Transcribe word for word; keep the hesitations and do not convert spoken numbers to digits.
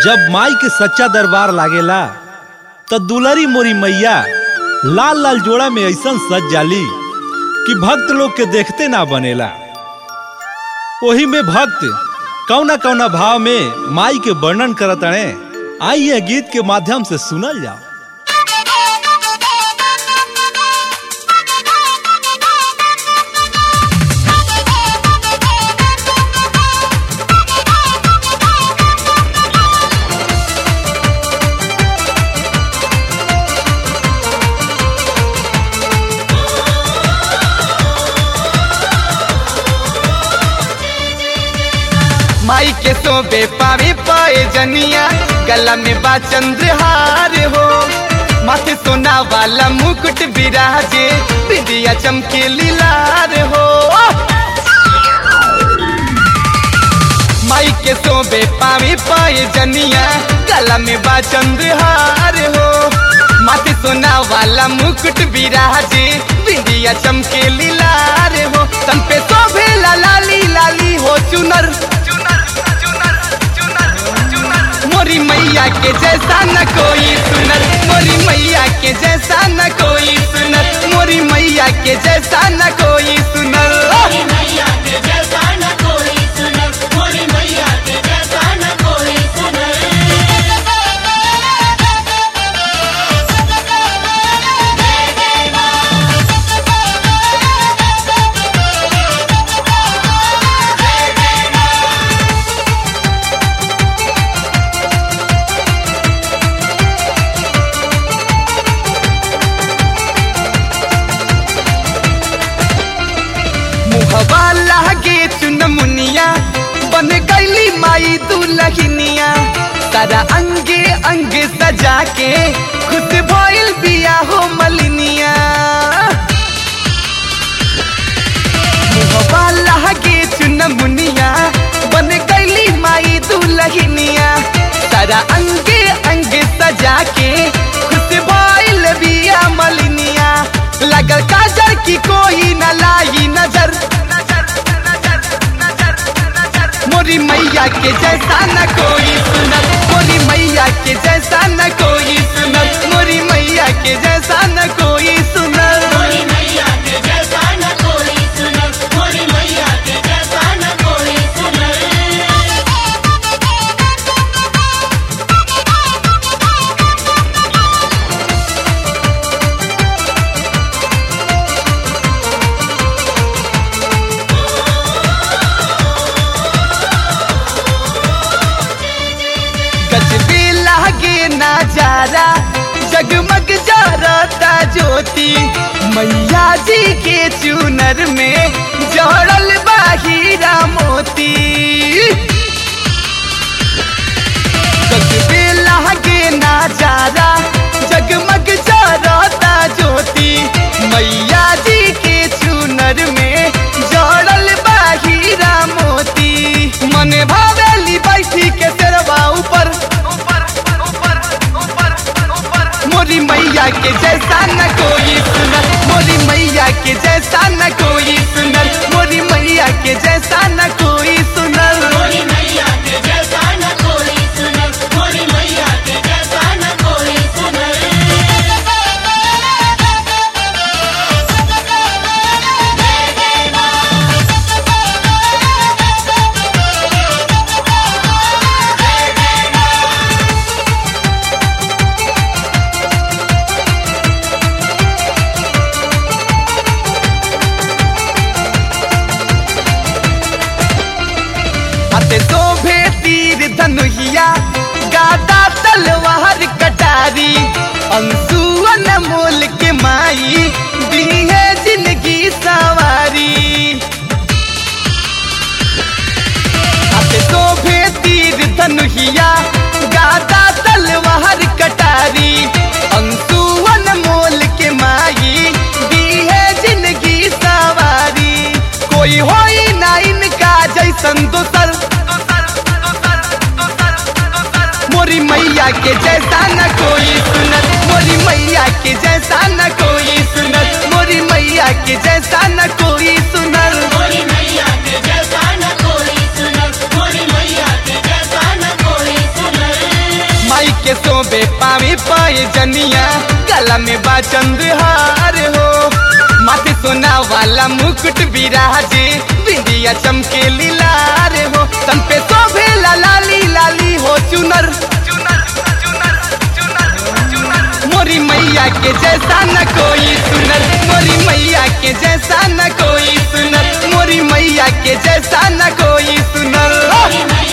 जब माई के सच्चा दरबार लागेला त दुलरी मोरी मैया लाल लाल जोड़ा में ऐसन सज जाली कि भक्त लोग के देखते ना बनेला। वही में भक्त कौना कौना भाव में माई के वर्णन करत अणे। आई यह गीत के माध्यम से सुनल जाओ। माई के सोबे पावे पाए जनिया, गला में बा चंद्रहार हो, माथे सोना वाला मुकुट विराजे, बिंदिया चमके लीलार हो। माई के सोबे पावे पाए जनिया, गला में बा चंद्रहार हो, माथे सोना वाला मुकुट विराजे, बिंदिया चमके लीलार हो। तन पे शोभे लाली लाली हो चुनर, मोरी मैया के जैसा न कोई सुनर, मोरी मैया के जैसा न कोई सुनर, मोरी मैया के जैसा न कोई सुनर, मोरी मैया के जैसा न कोई सुनर, मोरी मैया के जैसा न कोई सुनर। मुहवा लागे चुनमुनिया, बन गईली माई दुल्हनिया, तारा अंगे अंगे सजा के खुश भइल बिया हो मलिनिया। मुहवा लागे चुनमुनिया, बन गईली माई दुल्हनिया, तारा अंगे अंगे सजा के खुश भइल बिया मलिनिया। लगल काजर की कोई न लाई नजर, मोरी मैया के जैसा न कोई सुनर, मोरी मैया के जैसा न कोई सुनर, मोरी मैया के जैसा न कोई सुनर, मोरी मैया के जैसा न कोई सुनर, मोरी मैया के जैसा न कोई सुनर। गजबे लागे नजारा, जगमग जरता ज्योति, मैया जी के चुनर में जड़ल बा हीरा मोती। गजबे लागे नजारा, जगमग जरता ज्योति, मैया जी के चुनर में जड़ल बा हीरा मोती। मने भावेली बैठी के तेरवा ऊपर, मोरी मैया के जैसा न कोई सुनर, मोरी मैया के जैसा न कोई सुनर, मोरी मैया के जैसा न कोई सुनर, मोरी मैया के जैसा न कोई सुनर, मोरी मैया के जैसा न कोई सुनर। हाथे शोभे तीर धनुहिया, गादा तलवार कटारी, अंसुअन मोल के माई दी है जिंदगी सवारी। हाथे शोभे तीर धनुहिया, गादा तलवार कटारी, अंसुअन मोल के माई दी है जिंदगी सवारी। कोई होई ना इनका जैसन दोसर, मोरी मैया के जैसा न कोई सुनर, मोरी मैया के जैसा न कोई सुनर, मोरी मैया के जैसा न कोई सुनर, मोरी मैया के जैसा न कोई सुनर, मोरी मैया के जैसा न कोई सुनर। शोभे पावे पाए जनिया गला में बा चंद्रहार हो माथे सोना वाला मुकुट विराजे बिंदिया चमके लीलार हो तन पे शोभे लाली लाली हो चुनर मोरी मैया के जैसा न कोई सुनर मोरी मैया के जैसा न कोई सुनर मोरी मैया के जैसा न कोई सुनर।